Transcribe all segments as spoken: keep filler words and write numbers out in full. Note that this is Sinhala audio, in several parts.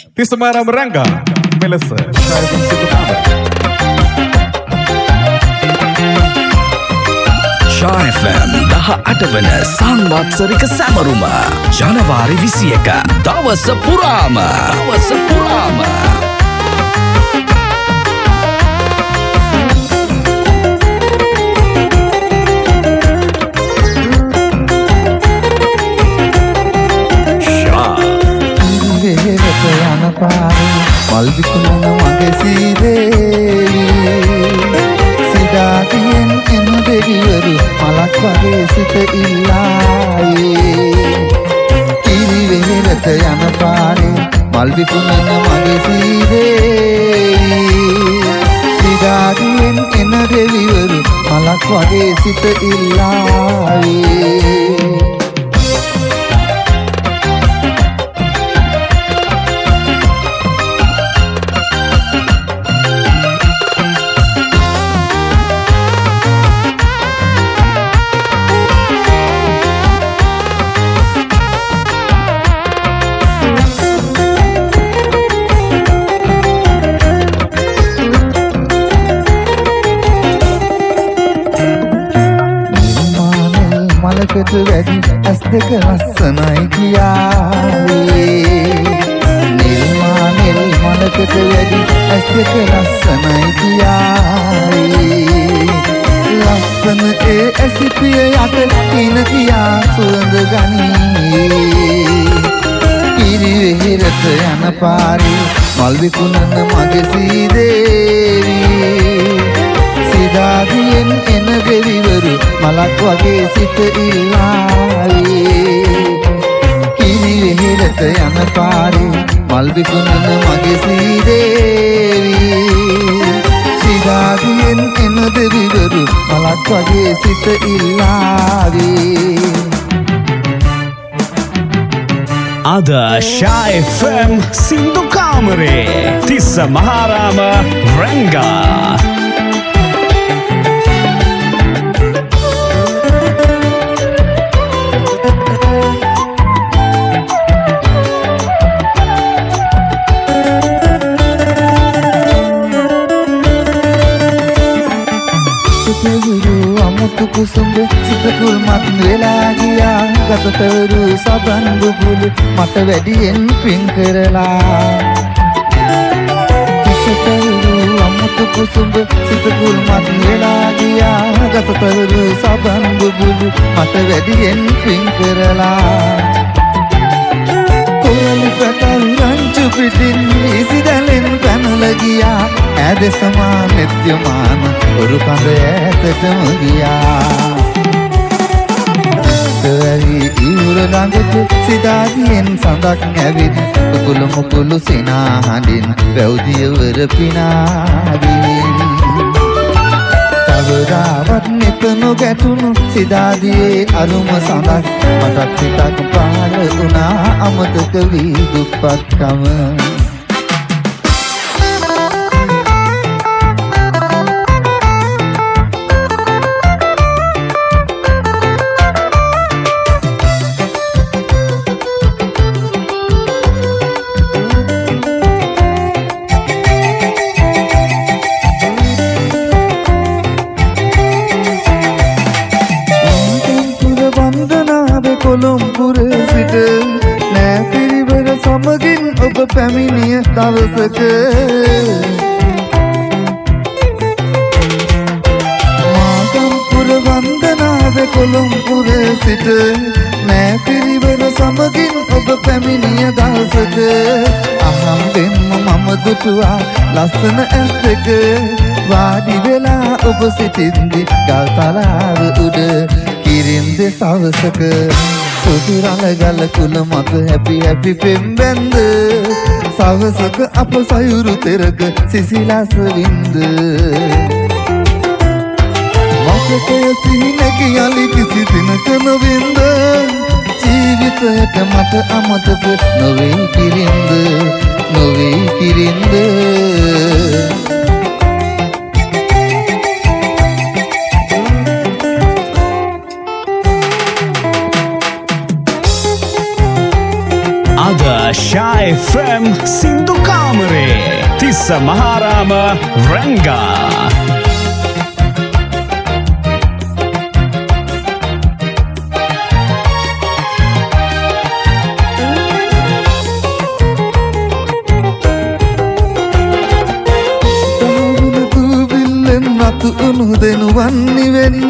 තිසමාරාම රංගා මෙලෙස ශායකම් සිදු කාමර Shah F M දහ අට වන සංවත්සරික සැමරුම ජනවාරි විසි එක දවස පුරාම දවස පුරාම මල් විකුණන මගේ සීදේවි සිතාතියෙන් එන දෙවිවරු මලක් වගේ සිත ඉල්ලායේ කිරි වෙහෙරට යන පාරේ මල් විකුණන මගේ සීදේවි සිතාතියෙන් එන දෙවිවරු මලක් වගේ සිත ඉල්ලායේ වැඩි ඇස් දෙක ලස්සනයි කියාවේ නිර්මානෙල් මලකට වැඩි ඇස් දෙක ලස්සනයි කියාවේ ලස්සන ඒ ඇසිපිය යට කින කියා සුවඳ ගනී කිරි වෙහෙරට යන පාරේ මල් විකුණන මගේ සීදේවි සිතාදියෙන් එන දෙවිවරු මලක් වගේ සිත ඉල්ලායේ කිරි වෙහෙරට යන පාරේ මල් විකුණන මගේ සීදේවි සිතාදියෙන් එන දෙවිවරු මලක් වගේ සිත ඉල්ලාවේ අද Shah F M සින්දු කාමරේ තිසමහාරාම රංගා කුසුඹ සිතකුල් මත් වෙලා ගියා ගතතරු සබන් බුබුලු මට වැඩියෙන් පින් කරලා කිසතරු අමුතු කුසුඹ සිතකුල් මත් වෙලා ගියා ගතතරු සබන් බුබුලු මට වැඩියෙන් පින් කරලා කොළු පැටල් රංචු පිටින් ඉසිදලෙන් පැනලා ගියා ඇද සමාන නිත්‍යමාන උරු කඳ ඈතටම ගියා සවැරි ඉවුර ළඟට සිතාදියෙන් සඳක් ඇවිත් කුකුළු මුකුළු සිනාහඬින් වැව්දියවර පිනාදින් කවදාවත් නෙත නොගැටුණු සිතාදියේ අරුම සඳක් මටත් සිතක් පහළ වුණා අමතක වී දුප්පත්කම කොළඹුර සිට නෑ පිරිවර සමගින් ඔබ පැමිණිය දවසක මාගම්පුර වන්දනාව කොළඹුර සිට නෑ පිරිවර සමගින් ඔබ පැමිණිය දවසක අහම්බෙන්ම මම දුටුවා ලස්සන ඇස් දෙක වාඩි වෙලා ඔබ සිටින්දි ගල් තලාව උඩ කිරින්ද සවසක සුදු රළ ගල කුල මත හැපි හැපි පෙම්බැන්ද සවසක අප සයුරු තෙරක සිසිලස වින්ද මතකය සිහිනැකි යලි කිසි දිනක නොවින්ද ජීවිතයට මට අමතක නොවේ කිරින්ද නොවේ කිරින්ද Shah F M Samaharama Ranga. නතුණු දෙනුවන්නි වෙන්න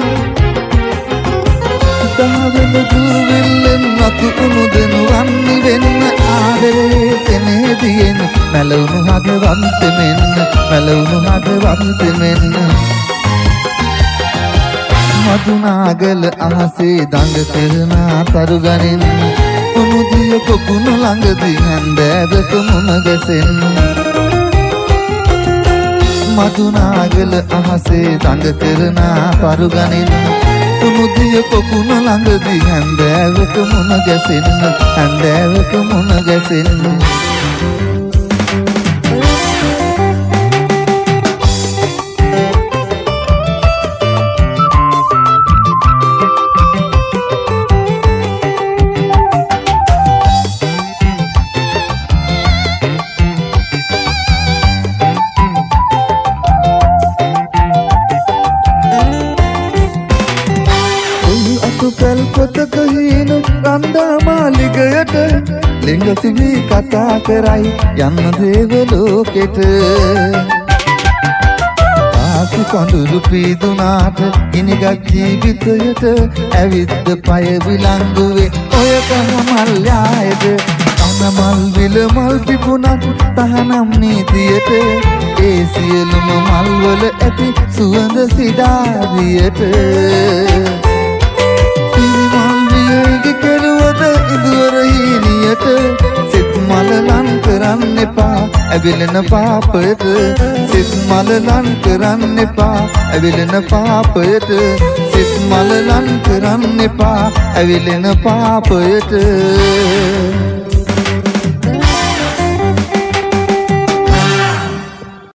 දාවෙන දුවිල්ලෙන් නතුණු දෙනුවන්නි වෙන්න ආදරේ කෙනෙදියෙන් මැලවුණු හදවන්ත මෙන්න මැලවුණු හදවන්ත මෙන්න මදුනාගල අහසේ දඟ කරන තරුගනින් උණුදිය කොකුණ ළඟදී හැන්දෑවක මුණ ගැසෙන්න මදුනාගල අහසේ දඟ කරන පරුගනින් උමුදිය කොකුණ ළඟදී හැන්දෑවක මුණ ගැසෙන්න හැන්දෑවක මුණ ගැසෙන්න පොතක හීනු රන්දා මාලිගයට ලිංගසිවි කතා කරයි යන්න දේවලෝකෙට ආසි කඳුළු පීදුනාට ගිනිගත් ජීවිතයට ඇවිත්ද පය විලංගුවේ ඔය කහමල් යායද කනමල් විල මල් පිපුණත් තහනම් නීතියට ඒ සියලුම මල්වල ඇති සුවඳ සිඩාරියට කෙරුවද ඉදුවර හීනියට සිත් මල ලං කරන්න එපා ඇවිලෙන පාපයට සිත් මල ලං කරන්න එපා ඇවිලෙන පාපයට සිත් මල ලං කරන්න එපා ඇවිලෙන පාපයට